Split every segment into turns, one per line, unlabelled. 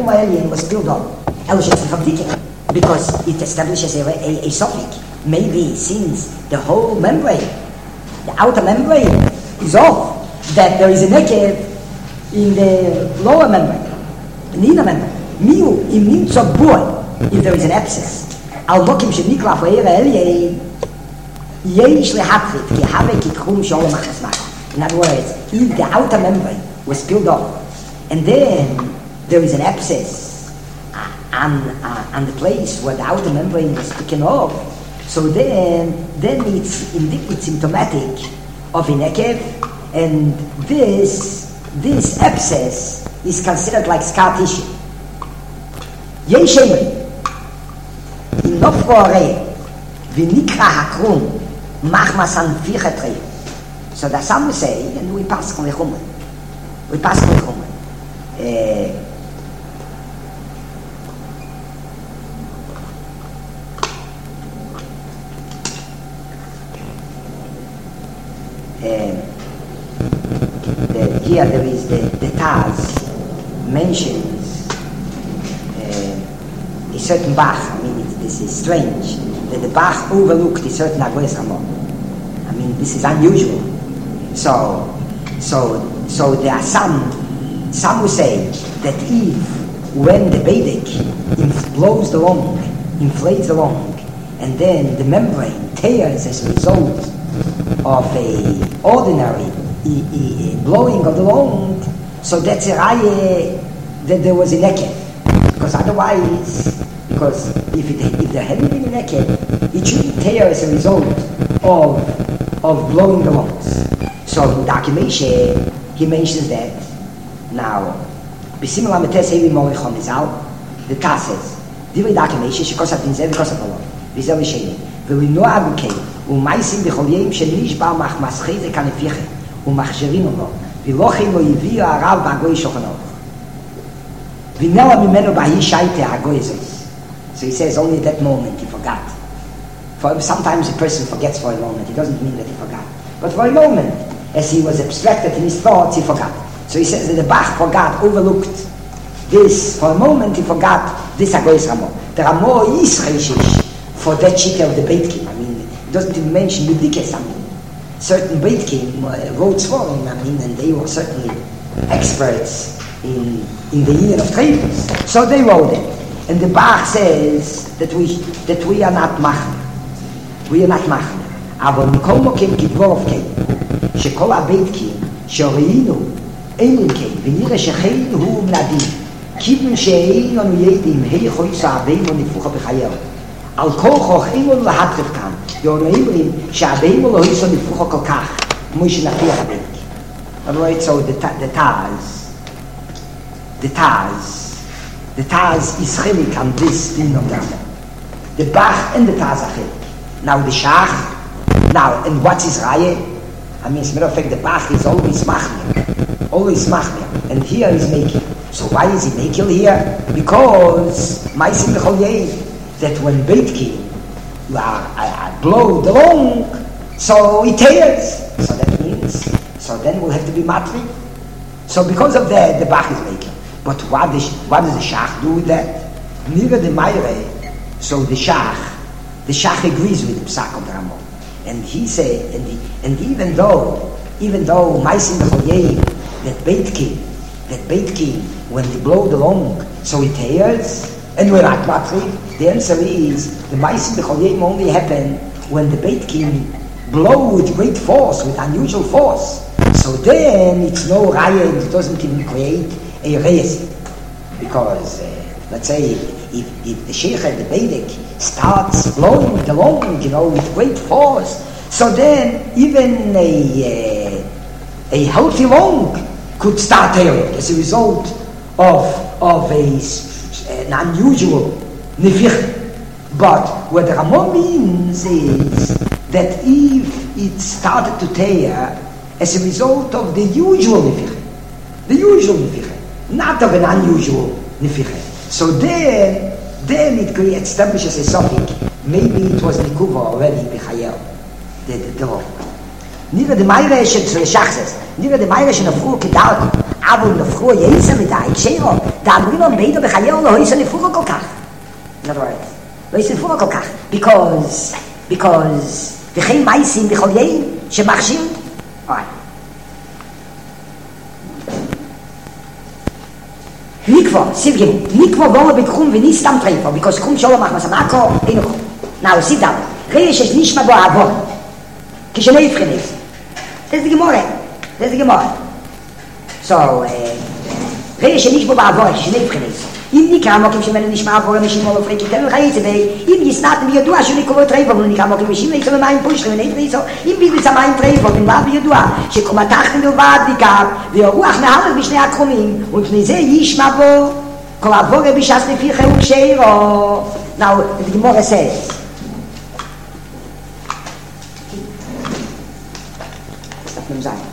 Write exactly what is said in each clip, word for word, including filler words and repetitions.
Rebbeinu Elyon was built on Elish's Vertical because it establishes a, a, a suffix. Maybe since the whole membrane, the outer membrane is off, that there is a nekev in the lower membrane, in the inner membrane. Miu, im nimtzo boy, if there is an abscess. Al mokim shenikla for Eire Elyon, yesh lehatrit, ki have ki krum sholom achasmach. In other words, if the outer membrane was peeled off, and then there is an abscess on, uh, on the place where the outer membrane was taken off, so then then it's indeed it's symptomatic of a nekev, and this this abscess is considered like scar tissue. Yeshem in nofore v'nikra hakrum machmasan fichetre. So that some will say, and we pass on the Chumen. We pass on the Chumen. Uh, uh, the, here there is the, the Taz mentions uh, a certain Bach. I mean, it, this is strange that the Bach overlooked a certain Agoyes Ramon. I mean, this is unusual. So, so, so there are some, some who say that if, when the Beidik inf- blows the lung, inflates the lung, and then the membrane tears as a result of a ordinary e- e- blowing of the lung, so that's a raya that there was a nekev. Because otherwise, because if it, if there hadn't been a nekev, it shouldn't tear as a result of, of blowing the lungs. So in Dakimeshe, he mentions that. Now, B'simila metes hevi morichon izal, the Taz says, Divrei Dakimeshe, shekosat inzeh v'kosat olon, v'zeh v'sheni, v'linu agukei, u'maisim b'cholyeim shenishbar machmaschei ze kanefiche, u'machsherin olon, v'lochem lo yiviu harav b'agoy shochanov. V'nela mimenu b'hi shaite agoy zos. So he says only at that moment he forgot. For sometimes a person forgets for a moment. It doesn't mean that he forgot. But for a moment, as he was abstracted in his thoughts, he forgot. So he says that the Bach forgot, overlooked this. For a moment, he forgot this Agoyes Ramon. The Ramon is Reishish for that shita of the Beitkim. I mean, it doesn't even mention B'dikes. I mean, certain Beitkim uh, wrote for him, I mean, and they were certainly experts in in the union of tables. So they wrote it. And the Bach says that we that we are not machne. We are not machne. אבל מכל מוקים כדבורוב כן, שכל הביתקים שראינו אין כן, ונראה שחיין הוא מנדים, כיוון שאין לנו ידים, היי חויסה הבאים ונפוחה בחייו. על כל כוח אין לנו להטרף כאן, ואנו אומרים שהבאים לא היסו נפוחה כל כך, כמו שנפיח הביתקים. Alright, so the, the Taz, the Taz, the Taz is chilik on this thing of the The Bach and the Taz are chilik. Now the Shach, now, and what's his raya? I mean, as a matter of fact, the Bach is always machmir, always machmir, and here he's making. So why is he making here? Because ma'asim b'chol yein, that when Beitkim uh, uh, blow the lung, so it tears. So that means, so then we'll have to be matri. So because of that, the Bach is making. But what, the, what does the Shach do with that? Neither the Meire, so the Shach, the Shach agrees with the Psak of the Ramon. And he said, and, he, and even though, even though Maisim B'choyeim, that Beitkim, that Beitkim, when they blow the lung, so it tears, and we're not matri, the answer is, the Maisim B'choyeim only happen when the Beitkim blow with great force, with unusual force. So then it's no raya, it doesn't even create a reason. Because, uh, let's say, if, if the Sheikh and the Beidik starts blowing the lung, you know, with great force, so then even a, uh, a healthy lung could start tearing as a result of, of a, an unusual nefich. But what the Ramon means is that if it started to tear as a result of the usual nefich, the usual nefich, not of an unusual nefich. So then, then it establishes a suffix. Maybe it was nikuva already b'chayel, the the the law. Neither the Meire should the Shach says. Neither the Meire should have full kedal aber noch früher Jesu mit der Eichero, da bringen wir beide Bechayel, lo ist eine Fuhre Kokach. In other words, lo ist eine Fuhre Kokach. Because, because, וכן מייסים בכל יום שמכשיר. Alright. Mikvo, sit given. Mikvo wolle bekrum wie nicht am Treffer, because krum schon machen was am Akko, in noch. Now sit down. Reish es nicht mehr bei Avon. Kishnei Fredis. Das ist die Gemorre. Das ist die Gemorre. So, äh, reish es nicht mehr bei Avon, Kishnei Fredis. אם נקרא מוקים שמנו נשמע עבור אנשים או לפרקי תנו חי צבי אם יסנאתם וידוע שנקורו טרייבו ונקרא מוקים ושים ליצו במים פושרים ונית ליצו אם ביגלס המים טרייבו ונבע וידוע שקומתכתם בלבד דיקר והרוח מהלך בשני הקרומים ולפני זה ישמע בו כל עבור בשס לפי חירוק שירו. Now the Gemara says stop them saying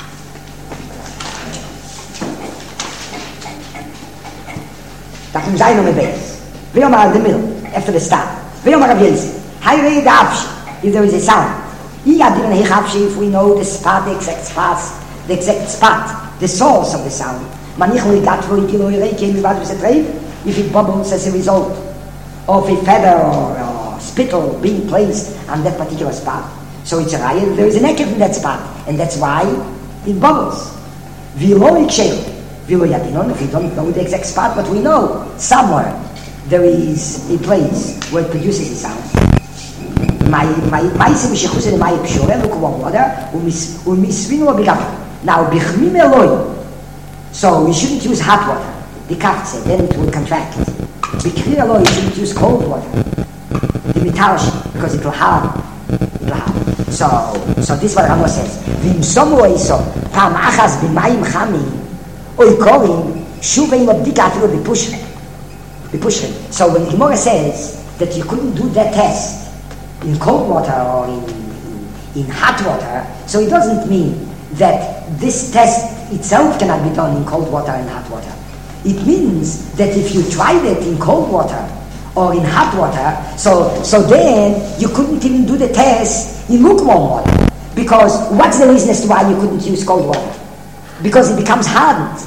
Tachim Zayin on the base. V'yomar in the middle, after the start. V'yomar Rav Yelzi. Hayrei the Avshi, if there is a sound. Iyadin Hech Avshi, if we know the spot, the exact spot, the exact spot, the source of the sound. Manich lo igat vo ikilo yirei kein mivad v'setreiv, if it bubbles as a result of a feather or a spittle being placed on that particular spot. So it's a raya, there is an ekev in that spot, and that's why it bubbles. V'lo ikshel. If you don't know the exact spot, but we know somewhere there is a place where it produces the sound. My my my shechus in my pshore lukewarm water umisvinu bigam. Now bichmim eloi. So we shouldn't use hot water. The kaftze, then it will contract. Bikri eloi, you shouldn't use cold water. The mitarash, because it will harm. It will harm. So so this is what Ramos says. Vim somu eiso pam achas b'mayim chami. Oy korim shuvim obdika afilo bepushrim bepushrim. So when Gemara says that you couldn't do that test in cold water or in, in, in hot water, so it doesn't mean that this test itself cannot be done in cold water and hot water. It means that if you tried it in cold water or in hot water, so so then you couldn't even do the test in lukewarm water. Because what's the reason as to why you couldn't use cold water? Because it becomes hardened.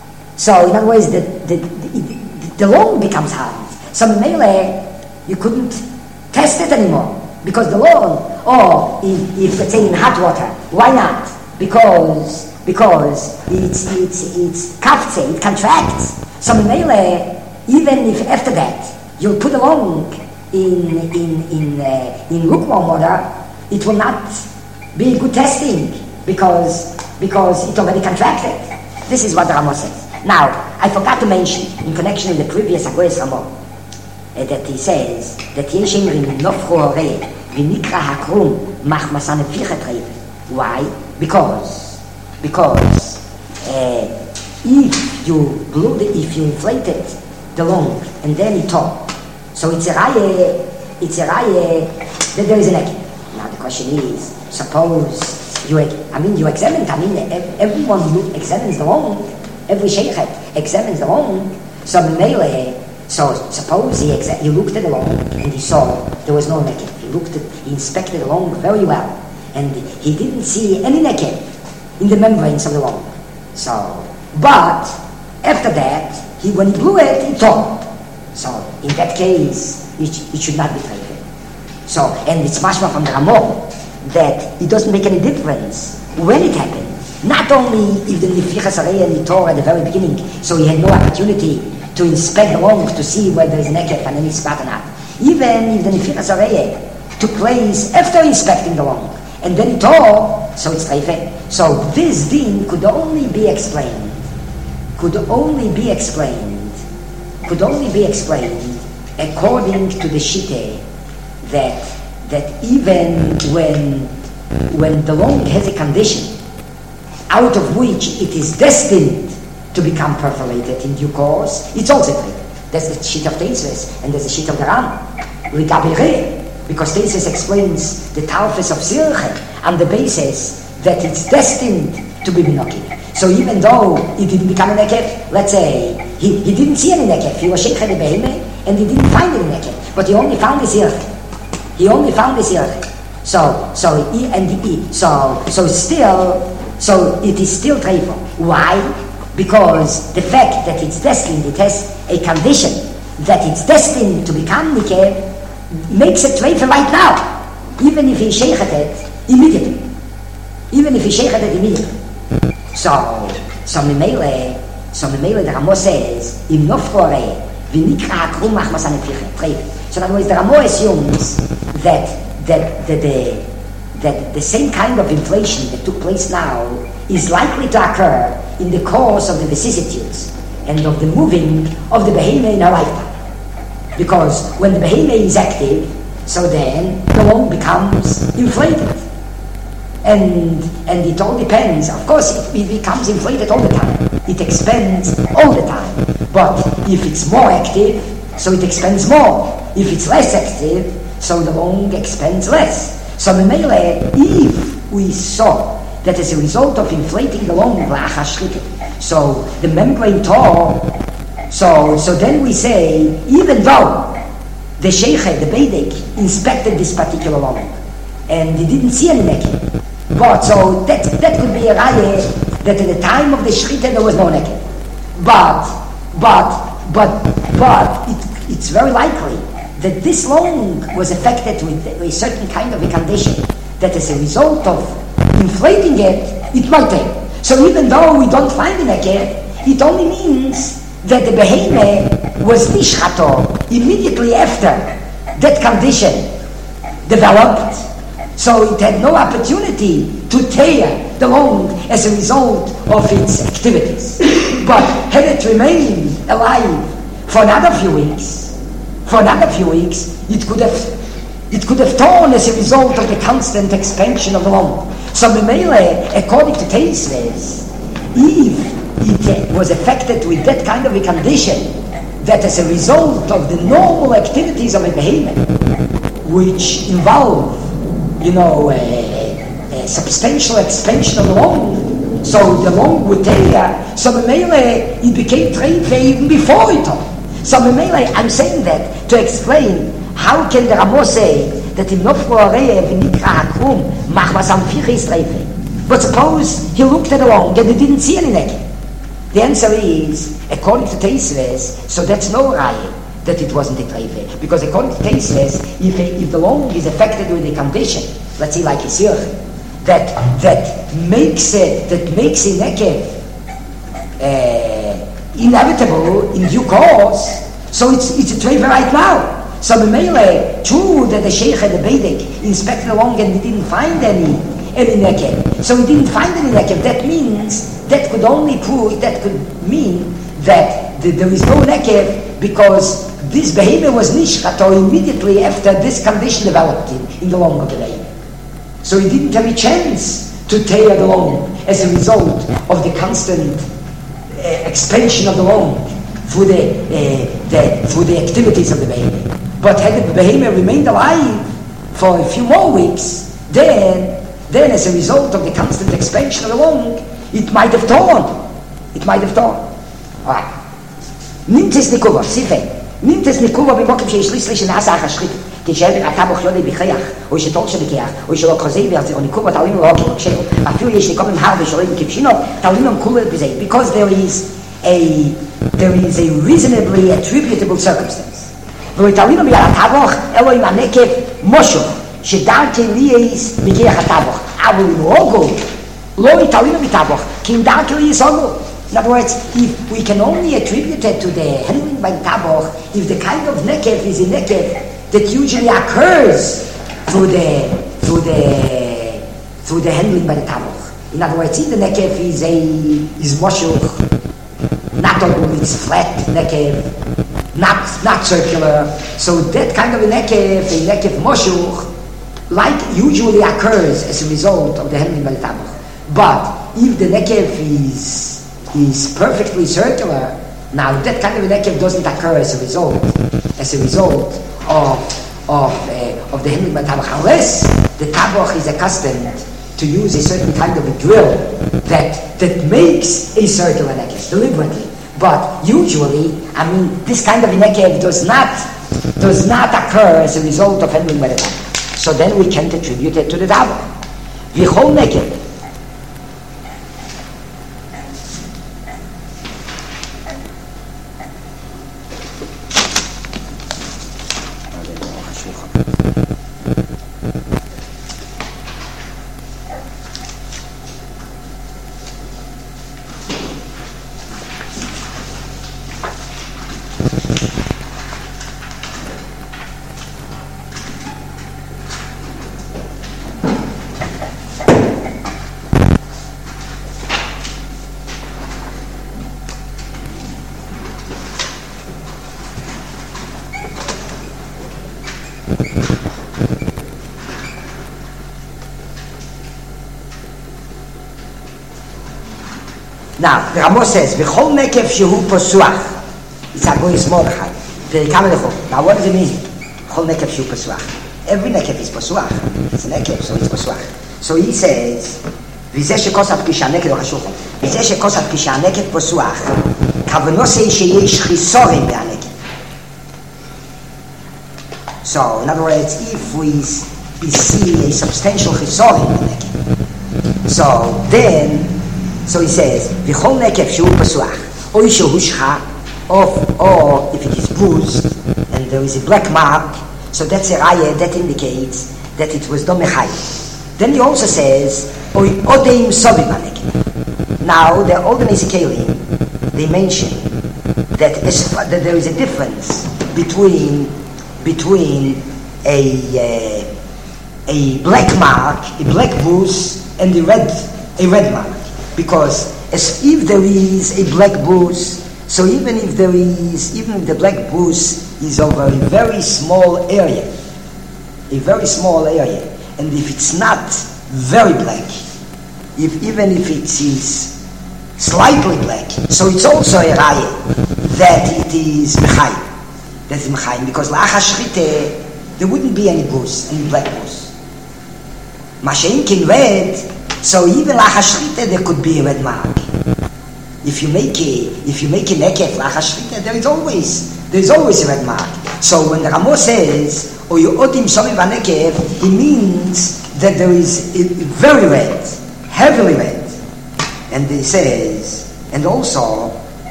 So in other words, the the, the, the lung becomes hardened. So melee, you couldn't test it anymore. Because the lung, or if, if let's say in hot water, why not? Because because it's it's it's kaftze, it contracts. So melee, even if after that you put the lung in in in uh, in lukewarm water, it will not be good testing because because it already contracted. This is what the Ramos says. Now, I forgot to mention, in connection with the previous Agoyes Ramon, uh, that he says that Yeshem Rim Nofcho Hore V'nikra Hakrum Mach Masan Fichet Reiv. Why? Because because uh, if you blew the, if you inflated the lung and then it tore, so it's a raye, it's a raye that there is an egg. Now the question is, suppose You, I mean, you examine, I mean, everyone who examines the lung, every sheikhet examines the lung, so melee, so suppose he, exa- he looked at the lung and he saw there was no naked. He looked at, he inspected the lung very well, and he didn't see any naked in the membranes of the lung. So, but after that, he, when he blew it, he tore. So, in that case, it, it should not be taken. So, and it's mashma from the Ramon, that it doesn't make any difference when it happened. Not only if the Nifichas Arei and the Torah at the very beginning, so he had no opportunity to inspect the lung to see whether there is an ekef and any spot or not. Even if the Nifichas Arei took place after inspecting the lung, and then it tore, so it's treifeh. So this din could only be explained, could only be explained, could only be explained according to the Shitteh that that even when when the lung has a condition out of which it is destined to become perforated in due course, it's also treated. That's the sheet of Teisus, and there's the sheet of the Ram. Because Teisus explains the Talfus of Sirche on the basis that it's destined to be Minoki. So even though it didn't become a nekef, let's say, he, he didn't see any nekef, he was Sheikh Beheme, and he didn't find any nekef, but he only found the Sirche. He only found this here. So, so, he, and he, so, so still, so it is still treifah. Why? because the fact that it's destined, it has a condition that it's destined to become Nikev, makes it treifa right now, even if he sheichet it immediately. Even if he sheichet it immediately. So, so Mimele, so Mimele, the Ramo says, Im nofrore, v'nikra hakrum machmas hanefiche, treifa. So in other words, the Ramo assumes that, that, that, the, that the same kind of inflation that took place now is likely to occur in the course of the vicissitudes and of the moving of the behemoth in her lifetime. Because when the behemoth is active, so then the loan becomes inflated. And and it all depends. Of course, it, it becomes inflated all the time. It expands all the time. But if it's more active, so it expands more. If it's less active, so the loan expands less. So if we saw that as a result of inflating the loan, so the membrane tore, so so then we say, even though the sheikh, the Beidek, inspected this particular loan, and he didn't see any naked, but so that that could be a raya that at the time of the shchita there was no naked. But but but but it, it's very likely that this loan was affected with a certain kind of a condition that as a result of inflating it, it might take. So even though we don't find the naked, it only means that the behemoth was nishchato immediately after that condition developed, so it had no opportunity to tear the loan as a result of its activities. But had it remained alive for another few weeks, for another few weeks, it could have it could have torn as a result of the constant expansion of the loan. So Memele, according to Teisves, if it was affected with that kind of a condition, that as a result of the normal activities of a behemoth, which involve, you know, a, a substantial expansion of the loan, so the loan would tear, so Memele, it became treifa even before it all. So Memele, I'm saying that to explain how can the Ramo say that in Nofro Areh v'nikra hakrum machmas amfiche is treifa. But suppose he looked at the loan and he didn't see any naked. The answer is, according to Teisves, so that's no raya that it wasn't a treifa. Because according to Teisves, if, if the loan is affected with a condition, let's say like a sirch, that that makes it that makes it naked uh, inevitable in due course, so it's it's a treifa right now. So the Mele, true that the Sheikh and the Beidek inspected the loan and he didn't find any any naked. So he didn't find any naked. That means that could only prove, that could mean that the, there is no naked because this behemoth was nishchato immediately after this condition developed in, in the loan of the behemoth. So he didn't have a chance to tear the loan as a result of the constant uh, expansion of the loan through the, uh, the, through the activities of the behemoth. But had the behemoth remained alive for a few more weeks, then, then as a result of the constant expansion of the loan, it might have torn. It might have torn. Alright. Nimmt es Nikuva, Sife. Nimmt es Nikuva במוקם שיש לי שנעשה אחר שחית. כשאתה בטבוך יודעי בכיח, או שתור שבכיח, או שלא כוזי וירצי, או ניקובה תעלינו לא כאילו כשאו. אפילו יש ניקום עם הר ושולים כבשינו, תעלינו עם כולה בזה. Because there is a, there is a reasonably attributable circumstance. ולתעלינו בגלל הטבוך, אלו עם הנקב מושו, שדרכי לי יש בכיח הטבוך. אבל אם רוגו, לא יתעלינו בטבוך, כי אם דרכי לי יש רוגו. In other words, if we can only attribute it to the handling by the taboch, if the kind of nekef is a nekef that usually occurs through the through the through the handling by the taboch. In other words, if the nekef is a is moshuch, not all it's flat nekef, not not circular. So that kind of a nekef, a nekef moshuch, like usually occurs as a result of the handling by the taboch. But if the nekef is is perfectly circular, now that kind of a nekef doesn't occur as a result, as a result of of uh, of the handling by taboch, unless the taboch is accustomed to use a certain kind of a drill that that makes a circular nekef deliberately. But usually, I mean, this kind of a nekef does not does not occur as a result of handling by the taboch. So then we can't attribute it to the taboch. V'chol nekef. Now, the Ramo says, "V'chol nekev shehu posuach." It's a goyis Mordechai. Now, what does it mean? V'chol nekev shehu posuach. Every nekev is posuach. It's a nekev, so it's posuach. So he says, "V'zeh shekosat kishaneket o chashulchan." V'zeh shekosat kishaneket posuach. Kavano say sheyesh chisorim be'aneket. So, in other words, if we, we see a substantial chisorim be'aneket, so then. So he says, "V'chol nekev shehu pasuach, oy shehu shcha, or or if it is bruised and there is a black mark, so that's a raya that indicates that it was done mechayim." Then he also says, "Oy odeim sobim hanekev." Now the older Nesikelim, they mention that, as, that there is a difference between between a uh, a black mark, a black bruise, and a red a red mark. Because as if there is a black bruise, so even if there is, even if the black bruise is over a very small area, a very small area, and if it's not very black, if even if it is slightly black, so it's also a raya that it is mechayim, that is mechayim, because la'achar shchita there wouldn't be any bruise, any black bruise. Mashein kin red. So even la'achar shchita there could be a red mark. If you make a if you make a nekev la'achar shchita, there is always there is always a red mark. So when the Ramo says or you odim somi v'nekev, it means that there is a, very red, heavily red. And he says, and also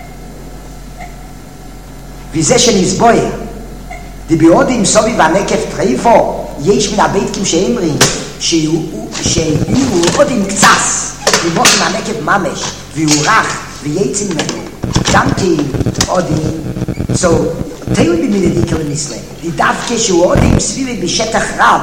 v'zeh shenizboyer dibi'odim somi v'nekev treifo yesh min habeitim she'emrin שיהיו עוד עם קצס לבוא עם הנקב ממש והוא רך וייצא ממנו גם כי עוד עם so תהיו במילדיקה לנסלה דווקא שהוא עוד עם סביבי בשטח רב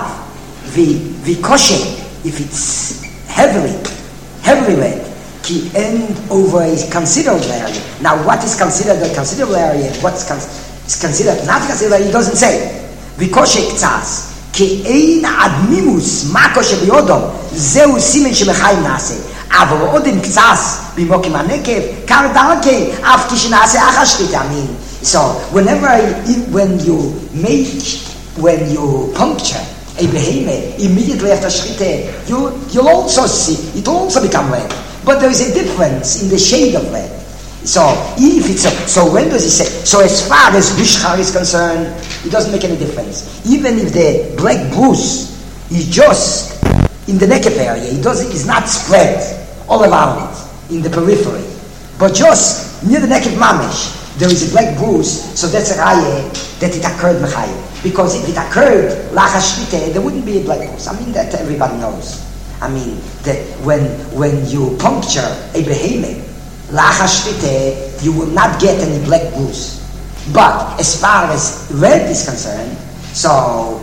וקושן if it's heavily heavily red כי אין over a considerable area. Now what is considered a considerable area, what's considered not considered, he doesn't say וקושן קצס כי אין אדמימוס מקו שביודו זהו סימן שמחיים נעשה אבל עוד עם קצס במוקים הנקב קר דרכי אף כשנעשה אחר שחית I mean so whenever when you make when you puncture a behemoth immediately after shchita you you'll also see it will also become red but there is a difference in the shade of red. So if it's a, so when does he say? So as far as Bishchar is concerned, it doesn't make any difference. Even if the black bruise is just in the nekev area, it doesn't is not spread all around it in the periphery, but just near the nekev mamish there is a black bruise. So that's a raya that it occurred mechayim. Because if it occurred la'achar shchita, there wouldn't be a black bruise. I mean that everybody knows. I mean that when when you puncture a behemoth. La'achar shchita, you will not get any black bruise. But as far as red is concerned, so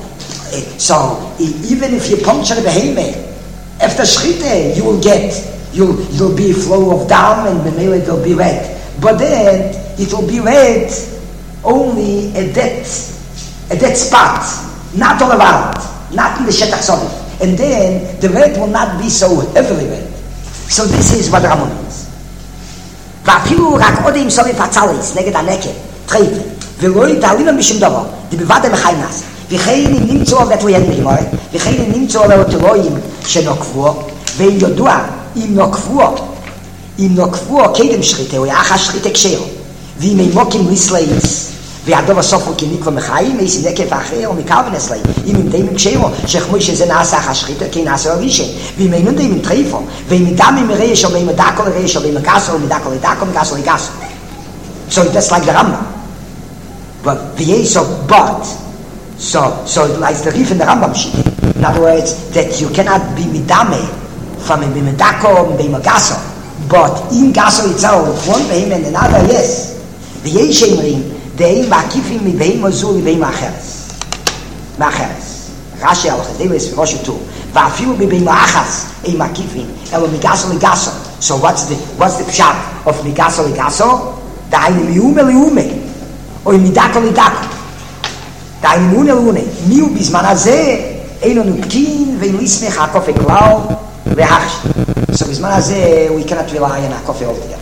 so even if you puncture the behemoth, after shchita you will get you'll you'll be a flow of dam and memele will be red. But then it will be red only at that at that spot, not all around, not in the shetach soviv. And then the red will not be so heavily red. So this is what Ramo means. ואפילו רק עוד עם סובי פצליס נגד הנקב, טרייפל, ולא יתעלינו משום דבר, דבבד המחי נס, וכן אם נמצאו על דתו ידעים גמורת, וכן אם נמצאו על האוטולואים שנוקפו, ואם יודוע, אם נוקפו, אם נוקפו קדם שחיתה, או יאחר שחיתה קשר, ואם אימוקים ליסלייס, ויעדו בסופו כמיקו מחיים, איסי נקב אחר, או מקרבנס לי, אם הם דיימים קשרו, שחמוי שזה נעשה אחר שחיתה, כי נעשה אבישן, ואם אינו דיימים טריפו, ואם ידם עם רייש, או ואם דקו לרייש, או ואם גסו, או מדקו לדקו, מגסו לגסו. So that's like the Rambam. But the so but, so, so like the Rif in the Rambam sheet. In other words, that you cannot be midame from a bimedako, bimagaso, but in gaso itself, one behem and another, yes. The Yeshemrim, Deim makifim mi beim azul mi beim acheres. Macheres. Rashi al Chedeles Rosh Tu. Vafilu mi beim achas ei makifim elo migaso migaso. So what's the what's the pshat of migaso migaso? Deine miume liume. Oy midako midako. Deine mune lune. Miu bis manaze eino nuktin ve'lisme hakofe klau ve'achsh. So bis manaze we cannot rely on hakofe altogether.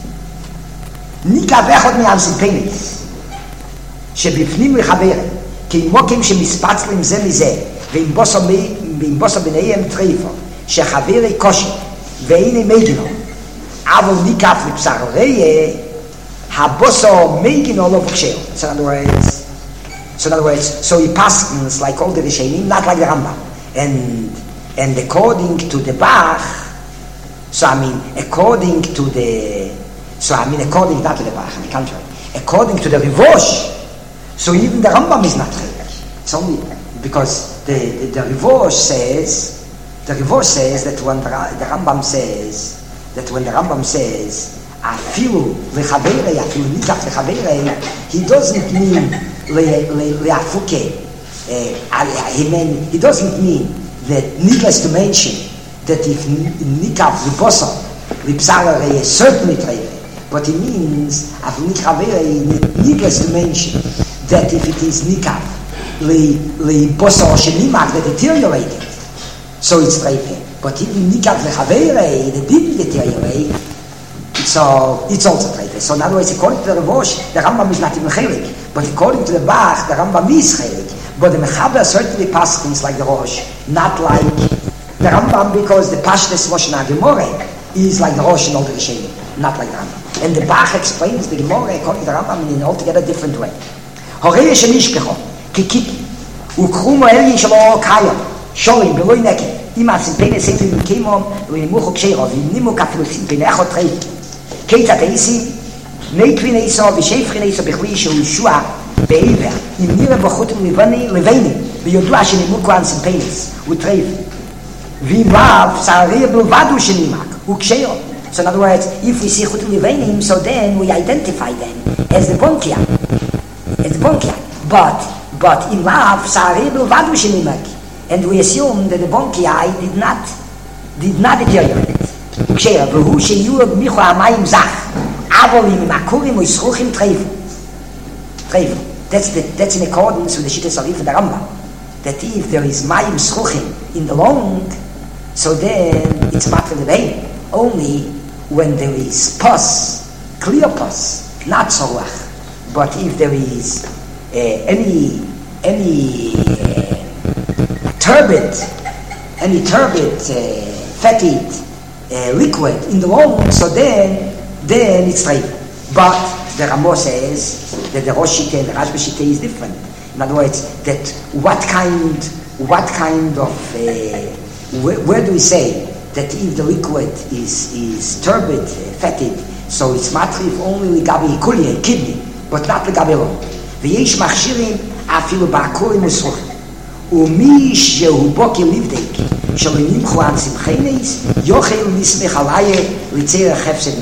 Nika vechot mi ansipenis. שבפנים לחבר, כי מוקים שמספצלים זה מזה, ועם בוסו ביניהם טריפו, שחברי קושי, והנה מגינו, אבל ניקף לבשר ראה, הבוסו מגינו לא בקשר. So in other words, so in other words, so he passes like all the Rishonim, not like the Rambam. And, and according to the Bach, so I mean, according to the, so I mean, according not to the Bach, on the contrary, according to the Rivosh, so even the Rambam is not chaylik. It's only because the, the, the Rivosh says, the Rivosh says that when the, the Rambam says, that when the Rambam says, afilu lechaverei, afilu nikach lechaverei, he doesn't mean leafuke. He mean, he doesn't mean that, needless to mention, that if nikach libosa, lipsarei is certainly chaylik, but he means, afilu nikach needless to mention, that if it is nikaf li li bosa or shenimak that deteriorated, so it's treife. But even nikaf lechaverei that didn't deteriorate, so it's also treife. So in other words, according to the Rivosh, the Rambam is not even chelik, but according to the Bach, the Rambam is chelik. But the Mechaber certainly passes things like the Rosh, not like the Rambam, because the Pashtus Lashon HaGemorah is like the Rosh and all the Rishonim, not like the Rambam. And the Bach explains the Gemorah according to the Rambam in an altogether different way. הורי שנשכחו, כקיפי, וקחו מועלים שלו קיים, שורים ולא ינקה, אם הסימפני ספר מקיימום, וימוכו קשירו, וימנימו כפילו סימפני אחו טרייף. כיצת איסים, נקבין איסו ושפכין איסו בכלי שהוא ישוע בעבר, אם נראה בחוטים לבני, לבני, ויודוע שנימוקו על סימפניס, וטרייף. ואם לאו, שערי בלבד הוא שנימק, הוא קשירו. So in other words, if we see chutim levanim, so then we identify them as the bonkia. It's bonkia, but but in love, saribel vadu shenimak, and we assume that the bonkia did not did not deteriorate. Ukshera, v'hu sheyurad michu hamayim zach, avol im makurim u'yischuchim treifu. Treifu. That's the, that's in accordance with the Shittas Arif and the Rambam. That if there is mayim schuchim in the long, so then it's matter levein. Only when there is pus, clear pus, not solach. But if there is uh, any any uh, turbid, any turbid, uh, fetid uh, liquid in the lung, so then then it's right. But the Ramo says that the Rosh Shiteh and the Rashba Shiteh is different. In other words, that what kind what kind of uh, where, where do we say that if the liquid is is turbid, uh, fetid, so it's matrif only ligabi kulia, kidney. But not לגבי לא. ויש מכשירים אפילו בעקורים וסרוכים. ומי שהוא בו כליבדק, שלא נמחו על שמחינס, יוכל נסמך עליה לצייר חפסד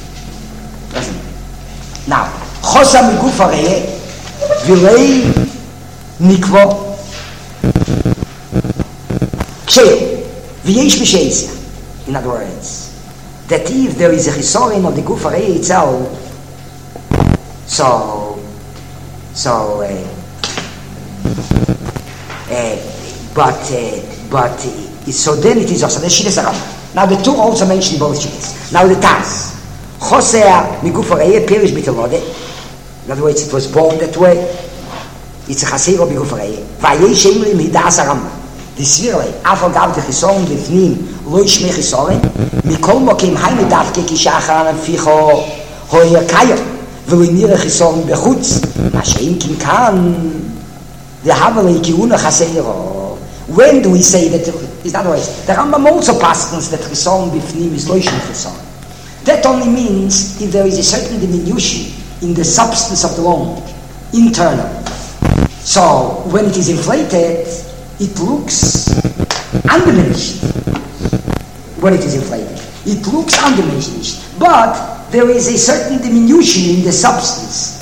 מרובי. Now, חוסה מגוף הראה, ולי נקבו, כשיר, ויש בשייסיה. In other words, that if there is a chisorin of the גוף הראה itself, So, so, uh, uh, but, uh, but, uh, so then it is also the Shittas Rambam. Now the two also mention both Shittas. Now the Taz, Chosea miguf harei perish b'telode. In other words, it was born that way. It's a chasero b'guf harei. Vayesh emrim hidas Rambam. Disvirle, afal gav de chisorim b'fnim lo yishmei chisorim. Mikol mokim hay medavke kishachar anficho hoyer kayo. ולניר חיסון בחוץ, מה שאם כן כאן, דהבלי כיונה חסרו. When do we say that, in other words, the Rambam also passes that חיסון בפנים is לא ישן חיסון. That only means if there is a certain diminution in the substance of the lung, internal. So, when it is inflated, it looks undiminished. When it is inflated. It looks undiminished. But there is a certain diminution in the substance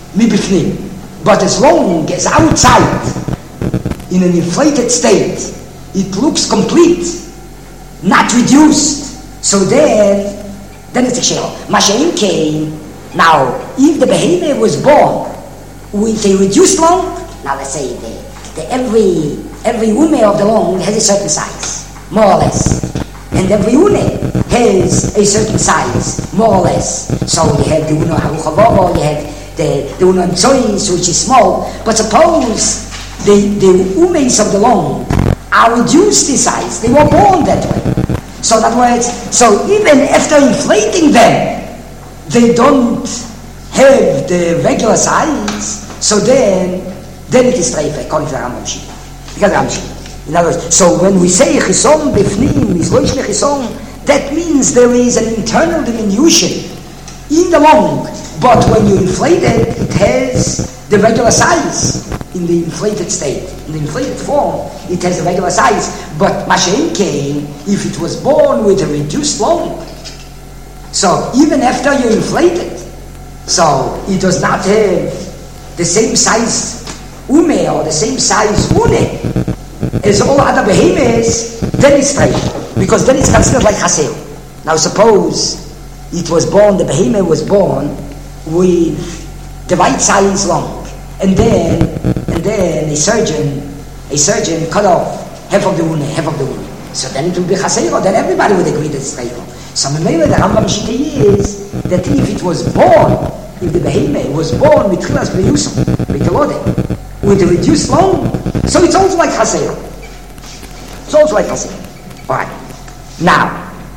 mibifnim. But as long as outside, in an inflated state, it looks complete, not reduced, so then, then it's a shell. Mashaim came. Now, if the behemoth was born with a reduced lung, now let's say the, the every every ume of the lung has a certain size, more or less, and every une has a certain size, more or less. So you have the uno haruchavoro, you have the the uno tzois, which is small. But suppose the the umes of the lung are reduced in size; they were born that way. So in other words, so even after inflating them, they don't have the regular size, so then then it is treifa, according to the Rambam Shita. Because Rambam Shita. In other words, so when we say chisom bifnim is loish lechisom, that means there is an internal diminution in the lung, but when you inflate it, it has the regular size in the inflated state. In the inflated form, it has a regular size, but Mashain came if it was born with a reduced lung. So even after you inflate it, so it does not have the same size ume or the same size une as all other behemoths, then it's straight, because then it's considered like chaser. Now suppose it was born, the behemoth was born with the right size lung, and then and then a surgeon a surgeon cut off half of the une, half of the une. So then it will be chaser, then everybody would agree that it's straight. So maybe the Rambam Shita is that if it was born, if the behemoth was born with chilas beyusam, with a reduced lung, so it's also like chaser. It's also like chaser. All right. Now,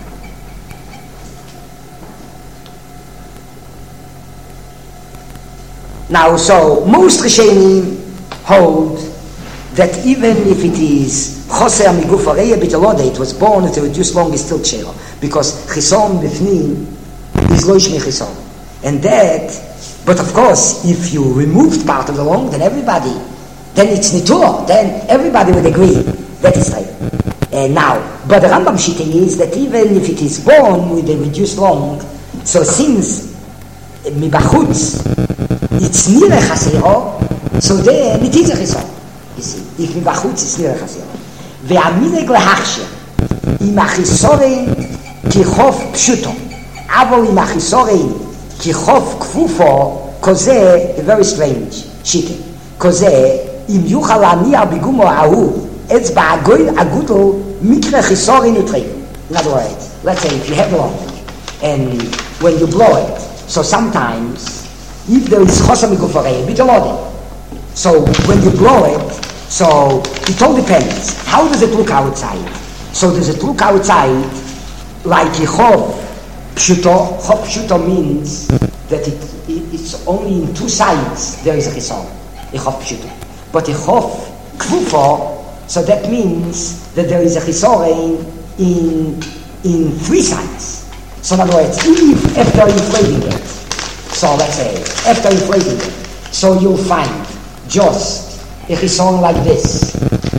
now, so most Rishonim hold that even if it is choser miguf areya b'telode, it was born with a reduced lung, is still kshera, because chisom b'fnim is loish mechisom, and that. But of course, if you removed part of the lung, then everybody, then it's nitur, then everybody would agree that is right. And now, but the Rambam Shita is that even if it is born with a reduced lung, so since mibachutz it's nire chasero, so then it is a chisom. You see, if mibachutz it's nire chasero. Ve'amineg lehachsher im achisorein kichof pshuto, avol im achisorein kichof kfufo, koze, very strange shita, koze im yuchal laniar bigumo ahu etzba agoil agudol mikre chisorein utrei. In other words, let's say if you have lung and when you blow it, so sometimes if there is chosa migufarei b'telode, so when you blow it, so it all depends. How does it look outside? So does it look outside like a chof pshuto? Chof pshuto means that it, it it's only in two sides there is a chisom, a chof pshuto. But a chof kfufo, so that means that there is a chisorein in in three sides. So in other words, if after inflating it, so let's say after inflating it, so you'll find just a chisom like this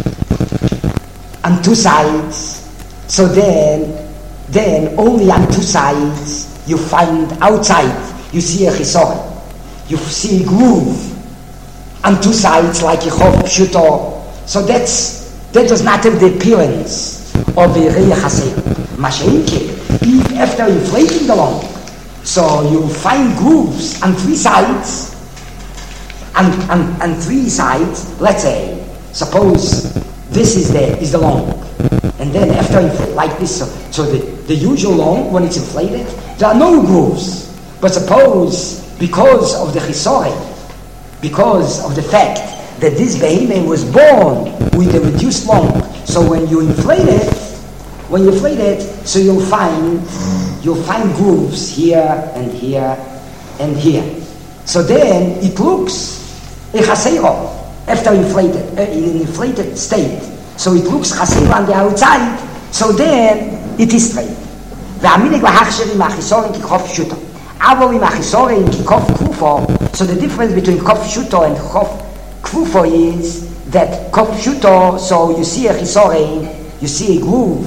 on two sides. So then, then only on two sides you find outside you see a chisom. You see a groove on two sides like a chof pshuto. So that's that does not have the appearance of a reya chaser. Mashenke, if after inflating the lung, so you find grooves on three sides. And, and, and three sides, let's say, suppose this is the is the lung, and then after infl- like this, so, so the, the usual lung, when it's inflated, there are no grooves. But suppose, because of the chisore, because of the fact that this behemoth was born with a reduced lung, so when you inflate it, when you inflate it, so you'll find, you'll find grooves here and here and here. So then it looks a chaseiro after inflated, uh, in an inflated state. So it looks chaseiro on the outside, so then it is straight. Ve'aminig lahachsher im achisorin kikof pshuto. Avol im achisorin kikof kfufo. So the difference between kof pshuto and kof kfufo is that kof pshuto, so you see a chisorin, you see a groove,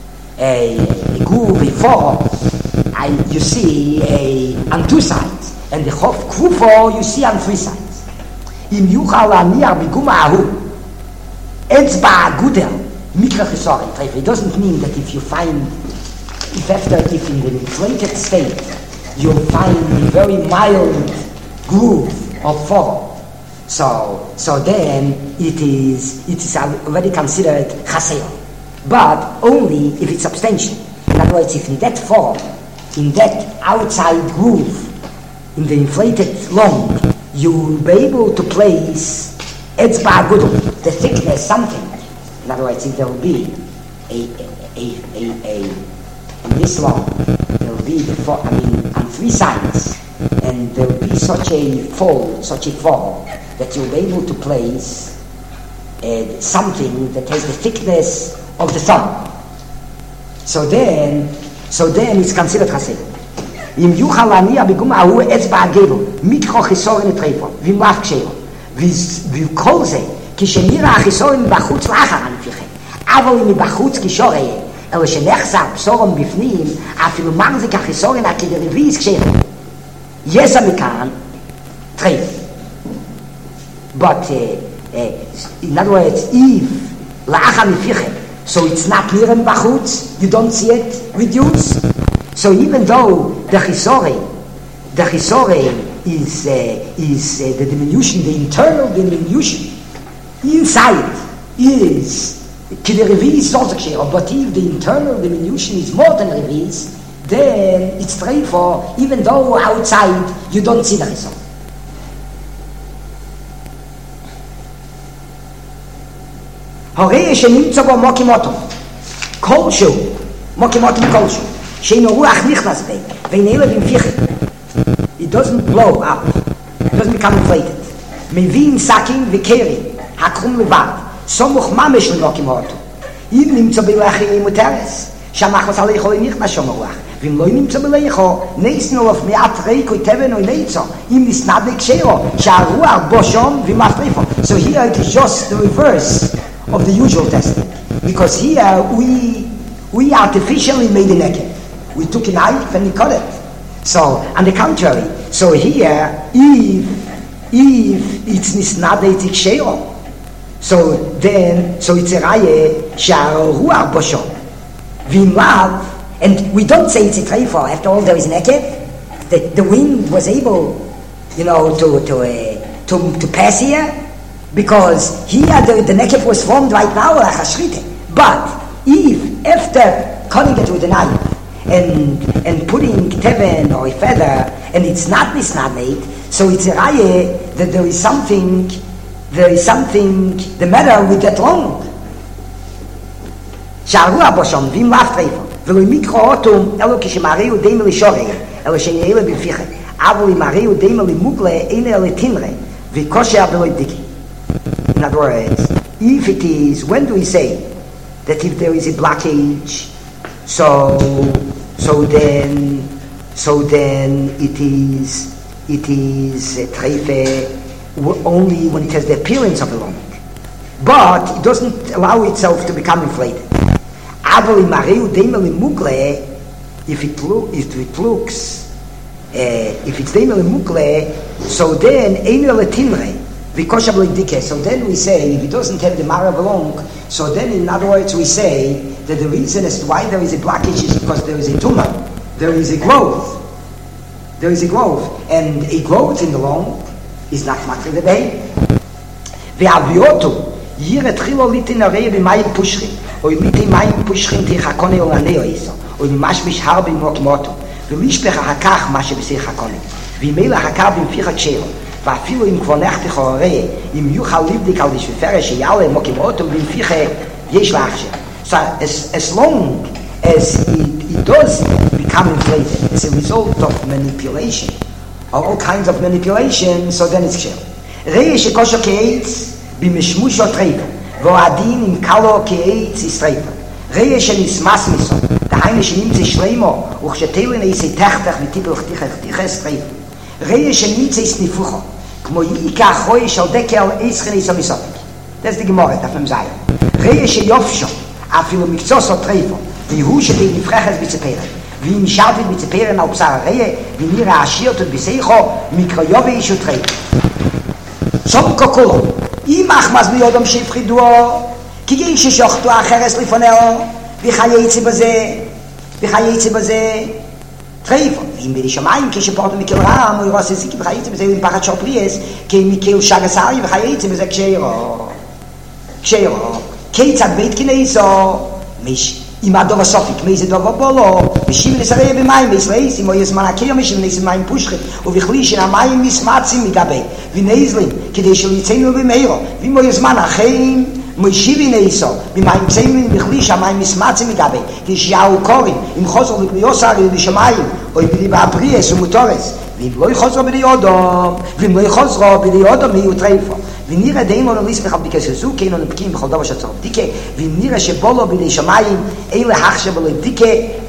a, a groove, a furrow, and you see a, on two sides. And the Chof Krufo you see on three sides. Im Yuchal Aniyah Biguma Ahu, Etzba Agudel, Mikra Chisorin Treifa. It doesn't mean that if you find, if after, if in the inflated state, you'll find a very mild groove of four. So, so then it is, it is already considered Chaseon. But only if it's substantial. In other words, if in that form, in that outside groove, in the inflated lung, you'll be able to place Etzba Agudel, the thickness, something. In other words, if there will be a, a, a, a, in this lung, there will be the four, I mean, on three sides, and there will be such a fold, such a form, that you'll be able to place uh, something that has the thickness of the thumb. So then, so then it's considered Chassid. Im Yuchal Aniyah Biguma Ahu Etzba Agudel, Mikro Chisorin Treifa, Vim Lach Ksheiro, V'kol Ze, Kishenira Chisorin Bachutz Lachar Anfiche, Avol Mi Bachutz Kishorei, אלא שנחסר בשוrum בפנים, אפילו מחזיק החיסורין הכדרביס ksheiro. Yes, מכאן, treif. But, uh, uh, in other words, if לאחר מפיכם, so it's not near in בחוץ, you don't see it reduce. So even though the chisore, the chisore is, uh, is uh, the diminution, the internal diminution, inside is the revis is also ksheiro, but if the internal diminution is more than revis, then it's straight for, even though outside you don't see the chisore. הרי שנמצא בו מוקי-מוטו, כלשהו, מוקי-מוטו כלשהו, שאין רוח נכנס בי, ונעלה במפיכי. It doesn't blow up, it doesn't become inflated. מביאים סקים וקרי, הקרום לבד, סמוך ממש למוקי-מוטו. אם נמצא בלחי מותרס, שהמחמס עליכו נכנס שום רוח, ואם לא נמצא בלחו, נסנו אף מעט ריקו תבן או ניצו, אם נסנד לקשרו, שהרוח בו שום ומפריפו. So here it is just the reverse of the usual testing, because here we we artificially made a naked. We took a knife and we cut it. So on the contrary, so here if if it's nisnade tiksheo, so then so it's a raye sharuach boshon vim lav, and we don't say it's a treifa. After all, there is naked. The the wind was able, you know, to to uh, to to pass here. Because here the, the nekef was formed right now like a shrite. But if after cutting it with a knife and and putting teven or a feather and it's not nisnadneit, so it's a raye that there is something there is something the matter with that long. Sharua boshom vim laftreifo velo mikro otum elo kishemariu deimel shorei elo sheneile b'fiche avoli mariu deimel mugle ene ele tinre v'kosher beloy diki. In other words, if it is, when do we say that if there is a blockage, so so then so then it is it is a treife only when it has the appearance of a lung, but it doesn't allow itself to become inflated. If it look, if it looks, uh, if it's deimel mugle, so then einu letinre. So then we say, if it doesn't have the marav along, so then in other words we say that the reason as to why there is a blockage is because there is a tumor, there is a growth, there is a growth, and a growth in the lung is not much of the day. Ve'aviotu yire tchilo litin arei b'mayim pushrin, or litin mayim pushrin tichakone olaneo iso, or mashmish harbim mokimotu, ve'lishpech hakach mashe b'sei chakone, v'imela hakar b'mficha kshero. ואפילו אם כבר נחתך הרי, אם יוכל לבדיק על שפרה שיעלה מוקים אוטו במפיחה, יש לה עכשיו. So as, as long as it, it does become inflated as a result of manipulation, or all kinds of manipulation, so then it's קשר. ראי שקושר כעץ במשמושו טרייפה, ועדין עם קלו כעץ ישטרייפה. ראי שנשמס מסו, דהיינו שנמצא שלמו, וכשתלן איסי תחתך וטיפל חתיך חתיך טרייפה. ראי שנמצא סניפוחו, כמו ייקה אחרוי של דקל איסכן איסו מסופק. Das ist die Gemorre, darf man sagen. Rehe שיופשו, אפילו מקצוס או טרייפו, והוא שתהיה נפרחת בצפרה. wie im Schalfit mit Zeperen auf Psarareie, wie mir aschiert und Biseicho, Mikrojobe ich und Trei. Som Kokolo, I mach mas mi Odom Shifri duo, כי גיל ששוחטו אחרס לפונאו, וחייצי בזה, וחייצי בזה, טרייפו, ואם בלי שמיים כשפורטו מקל רם, הוא ירוס הזיקי וחייצי בזה, ואם פחד שופריאס, כי מקל שג הסערי וחייצי בזה כשאירו, כשאירו, כיצד בית כנסו, מש, אם הדוב הסופיק, מאיזה דוב הבולו, ושיב לסריה במים, בישראיס, אם הוא יזמן הקיר משיב לסריה במים פושכת, ובכלי של המים מסמצים מגבי, ונזלים, כדי שליצאנו במהירו, ואם הוא יזמן החיים, מוישיבי נייסו, במים ציימים בכלי שהמים מסמצים מגבי, כשיהו קוראים, אם חוזר לבריאוס הרי בשמיים, או בלי באפריאס ומוטורס, ואם לא יחוזרו בלי אודום, ואם לא יחוזרו בלי אודום, יהיו טרייפו. ונראה דיין לא נליס בכלל בדיקה שזו, כי אינו נפקים בכל דבר שצור בדיקה, ונראה שבולו בלי שמיים, אלה החשב בלי בדיקה,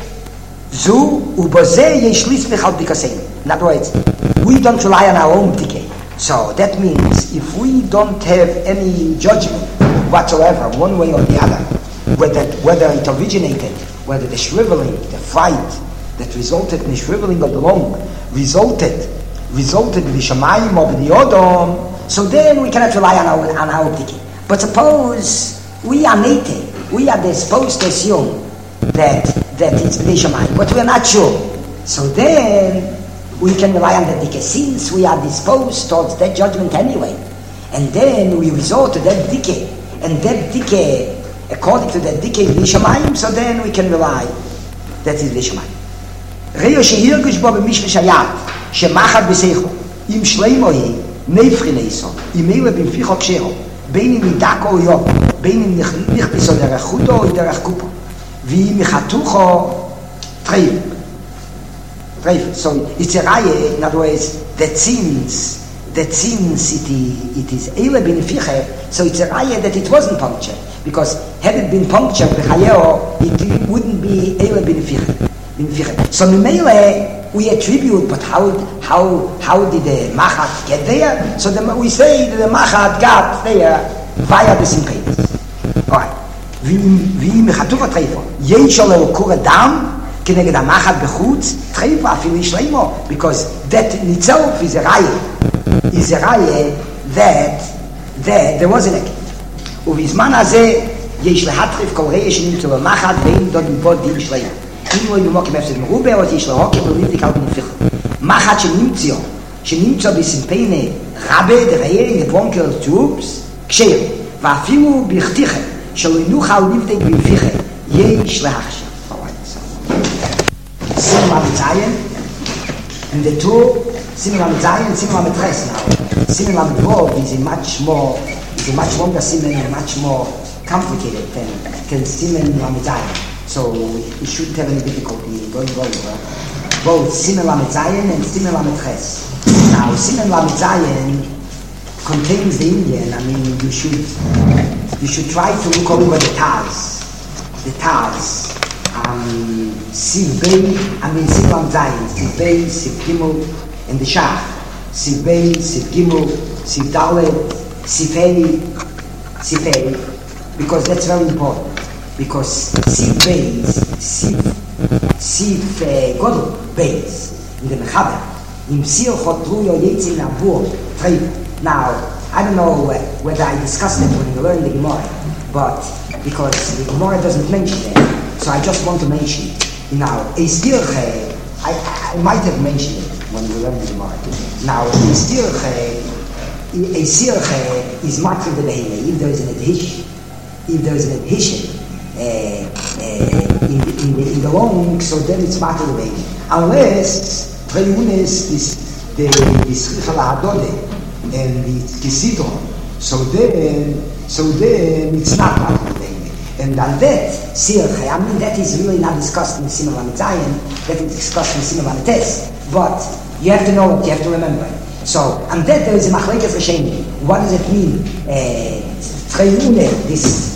זו, ובזה יש ליס בכלל בדיקה סיים. In other words, we don't rely on our own bdike. So that means if we don't have any judgment whatsoever, one way or the other, whether, whether it originated, whether the shriveling, the fright that resulted in the shriveling of the lung, resulted, resulted in the shamayim of the odom, so then we cannot rely on our, on our bdike. But suppose we are native, we are disposed to assume that, that it's b'nei shamayim, but we are not sure. So then we can rely on the bdike, since we are disposed towards that judgment anyway. And then we resort to that bdike, and that bdike, according to that bdike, b'nei shamayim, so then we can rely that is b'nei shamayim. Reo she'irgush bo b'mishmish hayat, she'machad b'seicho, im shleimo hi, nefchi neiso, im eile b'mficho ksheho, בין אם ידעקו או יום, בין אם נכניסו דרך חוטו או דרך קופו, ואם יחתוכו טרייב. טרייב. So it's a raya, in other words, that since, that since it is, it is eile benefiche, so it's a raya that it wasn't punctured, because had it been punctured b'chayeo, it wouldn't be eile benefiche. So memele, we attribute, but how how how did the Machat get there? So the, we say that the Machat got there via the Simchais. All right. Wie mechatuva treifo. Yeisho leukura dam keneged Machat bechutz treifo afili shleimo, because that in itself is a raya. Is a raya that that there was an ek. Uvizman hazeh yesh lehatrif kol raya shenimtzu b'Machat ve'im dod libod din shleimo. אם הוא ימוק מפסד מרובה, או יש לו הוקר וליב דיקל בנפיך. מחד שנמצאו, שנמצאו בסימפייני רבה, דרעיין, נבונקר טובס, קשר, ואפילו בכתיכה, שלא נוכל ליב דיק בנפיך, יש להחשב. סימן למציין, and the two, סימן למציין and סימן למתרס now. סימן למדבור is a much more, is a much longer סימן and much more complicated than, than סימן למציין. So we shouldn't have any difficulty going over both Simen Lamed Zayin and Simen Lamed Ches. Now Simen Lamed Zayin contains the Indian. I mean, you should you should try to look over the Taz, the Taz. Um, Siv Bey, I mean Simen Lamed Zayin, Siv Bey, Siv Gimel, and the Shach. Siv Bey, Siv Gimel, Siv Dalet, Siv Hey, Siv Hey, because that's very important. Because Siv Beis, Siv, Siv uh, Godel Beis, in the Mechaber, in Sir Chotruyo Yetzim Nabur, Treib. Now, I don't know uh, whether I discussed it when you learned the Gemara, but because the Gemara doesn't mention it, so I just want to mention it. Now, a Stirche, I, I might have mentioned it when we learned the Gemara. Now, a Stirche, a Stirche is much of the Behemah, if there is an adhesion, if there is an adhesion, Uh, uh, in, in, the, in the long, so then it's matter of it. Unless Treyunes is the Sricha Lahadode and the Kisidron, so then, so then it's not matter of it. And on that, Sirche, I mean, that is really not discussed in Simen Lamed Zayin, that is discussed in Simen Lamed Tes, but you have to know it, you have to remember it. So, on that there is a Machlekes Rishonim. What does it mean? Uh, Treyune, this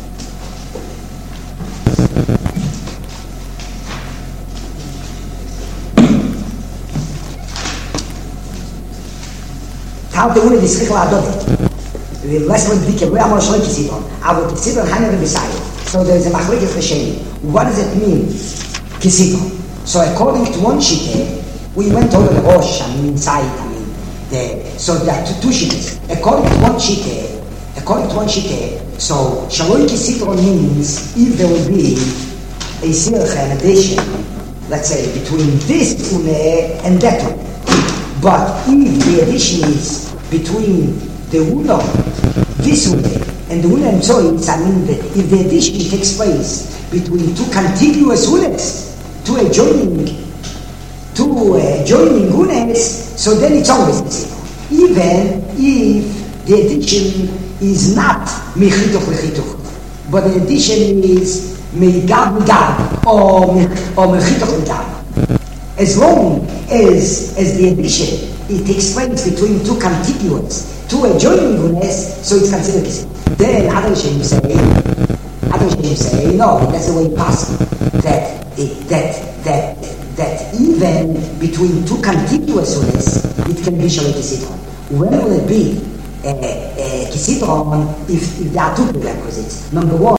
how the unit is Sricha Lahadode. The less like Dike, we are more Shloi Kisidron. Our Kisidron Haner B'Sayim. So there is a Machlekes Rishonim. What does it mean, Kisidron? So according to one shita, we went over the Rosh, I mean inside, I mean, the, so there are two, two shitas. According to one shita, according to one shita, so Shaloi Kisitron means if there will be a sircha, an addition, let's say, between this une and that one. But if the addition is between the uno, this une, and the une and so it's, I mean, that if the addition takes place between two contiguous unes, two adjoining, two adjoining unes, so then it's always the same. Even if the addition is not mechituch lechituch, but the addition is meigab meigab or or mechituch meigab. As long as as the addition it takes place between two contiguous, two adjoining unes, so it's considered kisim. Then other Shem say, other Shem say, no, that's the way it passes. That it, that that that even between two contiguous unes, it can be shaloi kisitron. When will it be uh, uh, kisitron if, if there are two prerequisites? Number one.